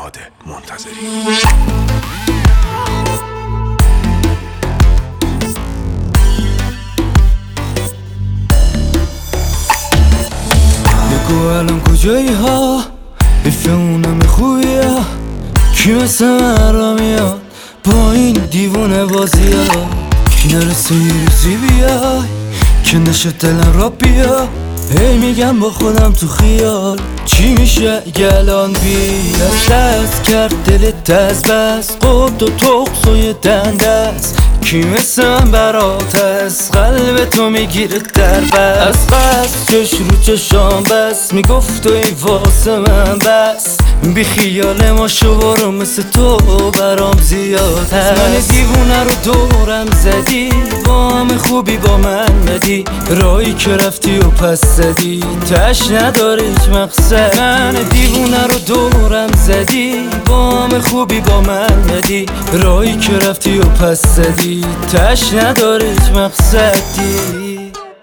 نهاد منتظری. بگو الان کجایی ها؟ بفهمونم خوبیه کی مثل من را میاد با این دیوونه بازی ها. نرسه یه روزی بیای که نشه دلم را بیا. هی میگم با خودم تو خیال چی میشه گلان بی دست کرد دلت از بس قد و تقص و یه دندست کی مثل من برات از قلب تو میگیره در بس بس چش رو چشام بس میگفت توی واسه من بس بی خیال ما شو برو مثل تو برام زیاد هست. من دیوونه رو دورم زدی با همه خوبی با من ندی رایی که رفتی و پس زدی تش نداره هیچ مقصد. من دیوونه رو دورم زدی با همه خوبی با من ندی رایی که رفتی و پس زدی تش نداره هیچ مقصدی.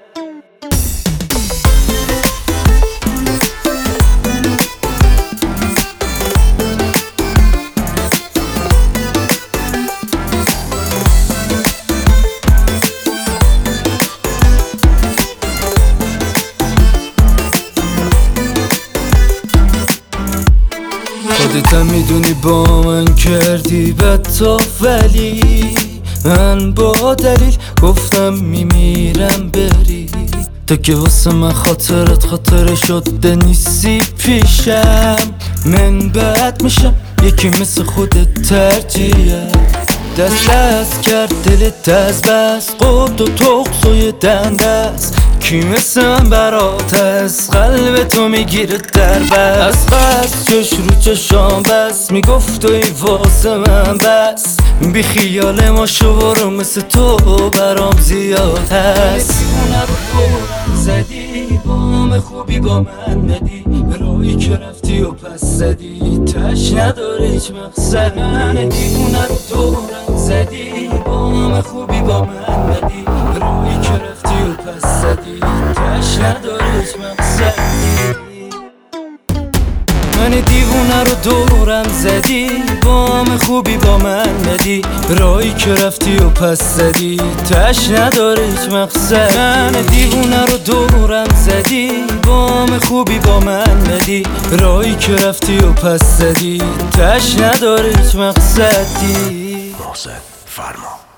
خودتم میدونی با من کردی بد ولی من با دلیل گفتم میمیرم بری تا که واسه من خاطر شده نیستی پیشم. من بد میشم یکی مثل خودت ترجیه دست کرد دلت از بس قد و تقص و یه دندست کی مثل من برات از قلب تو میگیره در بس بس چش رو چشام بس میگفت توی واسه من بس بی خیال ما شو برو مثل تو برام زیاد هست. دیوونه رو زدی با همه خوبی با من ندی رایی که رفتی و پس زدی تش نداره هیچ مقصد. من دیوونه رو دورم زدی با همه خوبی با من ندی رایی که رفتی و پس زدی تش نداره هیچ مقصدی. من دیوونه رو دورم زدی با همه خوبی با من ندی رایی که رفتی و پس زدی تش نداره هیچ مقصد. من دیوونه رو دورم زدی با همه خوبی با من ندی رایی که رفتی و پس زدی تش نداره هیچ مقصدی. محسن فرما.